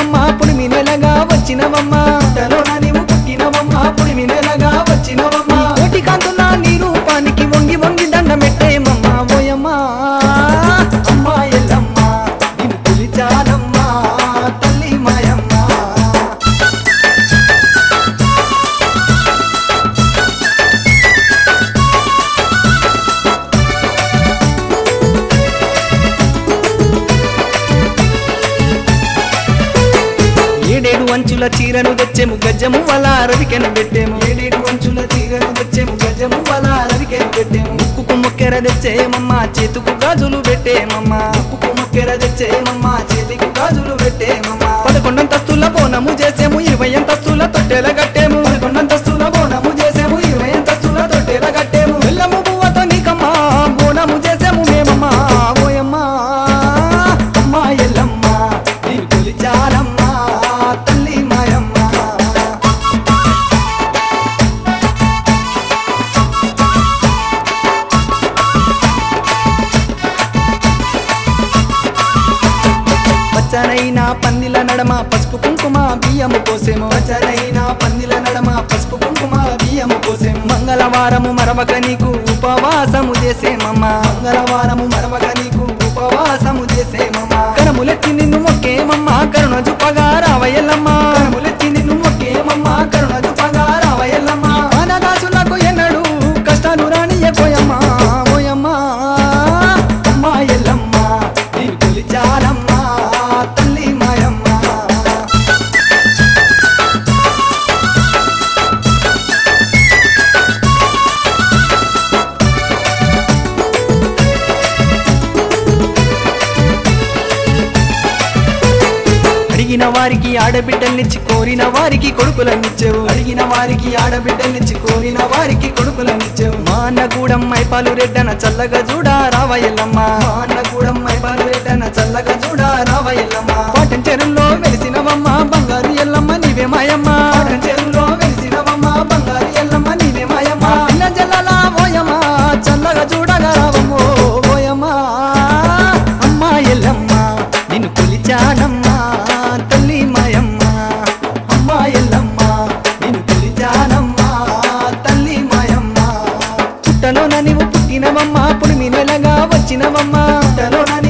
పుట్టినవమ్మా పులిమి నెలగా వచ్చినవమ్మా పుట్టలోన నీవు పుట్టినవమ్మా పులిమి నెలగా వచ్చినవమ్మా కోటి కాంతుల నీ రూపానికి వంగి వంగి దండమెట్టేమమ్మా ఓయమ్మా అమ్మా ఎల్లమ్మ నిన్ను పిలిచానమ్మా తల్లి మాయమ్మ ఏడేడు అంచుల చీరను తెచ్చేము గజ్జము వల రవికెన పెట్టేము ఏడేడు అంచుల చీరను తెచ్చేము గజ్జము వల రవికెన పెట్టేము ముక్కుకు మొక్కెర తెచ్చేమమ్మా చేతుకు గాజులు పెట్టేమమ్మా ముక్కుకు మొక్కెర తెచ్చేమమ్మా చేతికి గాజులు పెట్టేమమ్మా 11 అంతస్తుల బోనము చేసేము 20 అంతస్తుల తొట్టెల కట్టేము 11 అంతస్తుల బోనము చేసేము 20 అంతస్తుల తొట్టెల కట్టేము బెల్లము పువ్వతో నీకమ్మా బోనము చేసేము మేమమ్మా ఓయమ్మా అమ్మా ఎల్లమ్మ నీవు కొలిచానమ్మా తల్లి మాయమ్మ పచ్చనైనా పందిల నడమ పసుపు కుంకుమ బియ్యము పోసేము పచ్చనైనా పందిల నడమ పసుపు కుంకుమ బియ్యము పోసేము మంగళవారము మరవక నీకు ఉపవాసము చేసేమమ్మా మంగళవారము మరవక నీకు ఉపవాసము చేసేమమ్మా కరములెత్తి నిన్ను మొక్కేమమ్మా కరుణ చూపగా రావయ్యల్లమ్మా కరములెత్తి నిన్ను మొక్కేమమ్మా కరుణ చూపగా రావయ్యల్లమ్మా అనాథాసులకు ఎన్నడు కష్టాలు రానియకోయమ్మా ఓయమ్మా అమ్మా ఎల్లమ్మ నీవు కొలిచానమ్మా తల్లి మాయమ్మ అడిగిన వారికి ఆడబిడ్డల్నిచ్చి కోరిన వారికి కొడుకులనిచ్చేవు అడిగిన వారికి ఆడబిడ్డల్నిచ్చి కోరిన వారికి కొడుకులనిచ్చేవు మా అన్నగూడెం మైపాలు రెడ్డన చల్లగా చూడా రావయ్యల్లమ్మ మా అన్నగూడెం మైపాలు రెడ్డన చల్లగా చూడా రావయ్యల్లమ్మ పాటం చెరువులో వెలిసినవమ్మ బంగారు ఎల్లమ్మ నీవే మాయమ్మ పాటం చెరువులో వెలిసినవమ్మ బంగారు ఎల్లమ్మ నీవే మాయమ్మ పిల్ల జల్లలా ఓయమ్మ చల్లగా చూడగా రావమ్మో ఓయమ్మ అమ్మా ఎల్లమ్మ నిన్ను కొలిచానమ్మా తల్లి మాయమ్మ అమ్మా ఎల్లమ్మ నిన్ను పిలిచానమ్మా తల్లి మాయమ్మ పుట్టలోన నీవు పుట్టినవమ్మా పులిమి నెలగా వచ్చినవమ్మా పుట్టలోన